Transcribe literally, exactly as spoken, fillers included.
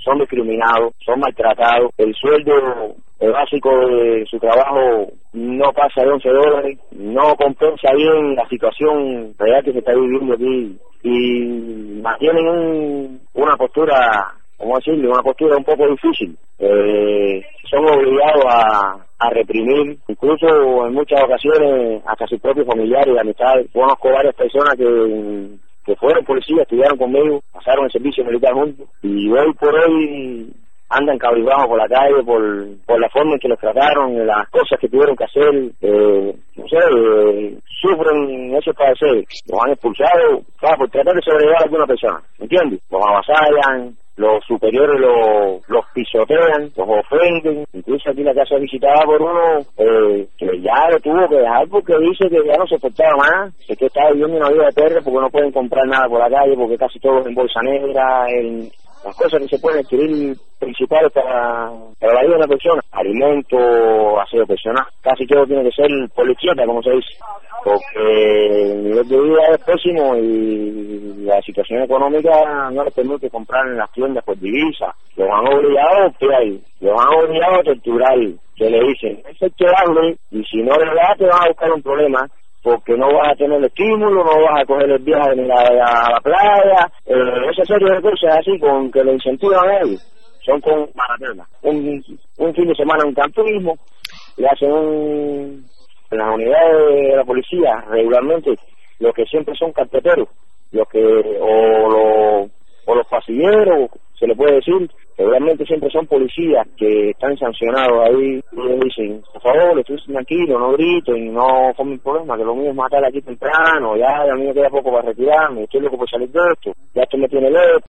son discriminados, son maltratados, el sueldo el básico de su trabajo no pasa de once dólares, no compensa bien la situación real que se está viviendo aquí y mantienen un, una postura, ¿cómo decirlo?, una postura un poco difícil. Eh, son obligados a, a reprimir, incluso en muchas ocasiones hasta sus propios familiares y amistades. Conozco varias personas que, que fueron policías, estudiaron conmigo, pasaron el servicio militar juntos y hoy por hoy andan cabizbajos por la calle por, por la forma en que los trataron, las cosas que tuvieron que hacer, eh, no sé, eh, sufren esos padeceres, los han expulsado, claro, por tratar de sobrellevar a alguna persona, ¿entiendes? Los avasallan, los superiores los, los pisotean, los ofenden, incluso aquí la casa visitada por uno eh, que ya lo tuvo que dejar porque dice que ya no se soportaba más, es que está viviendo una vida de perro porque no pueden comprar nada por la calle, porque casi todo es en bolsa negra, en las cosas que se pueden adquirir principales para, para la vida de una persona, alimento, aseo personal, casi todo tiene que ser poliquieta, como se dice, porque el nivel de vida es pésimo y la situación económica no les permite comprar en las tiendas por divisa. Los han obligado, ¿qué hay? Los han obligado a torturar, que le dicen, eso es que hable, y si no le das te van a buscar un problema, porque no vas a tener estímulo, no vas a coger el viaje a la, a la playa, eh, esa serie de cosas así con que le incentivan a ellos, son con maratona. Un, un fin de semana un campismo, le hacen un, en las unidades de la policía regularmente, los que siempre son carpeteros, los que, o los, o los pasilleros, se le puede decir, regularmente siempre son policías que están sancionados ahí y le dicen, por favor, estoy tranquilo, no griten, no formen problema, que lo mío es matar aquí temprano, ya, ya a mí me queda poco para retirarme, estoy loco por salir de esto, ya esto me tiene loco,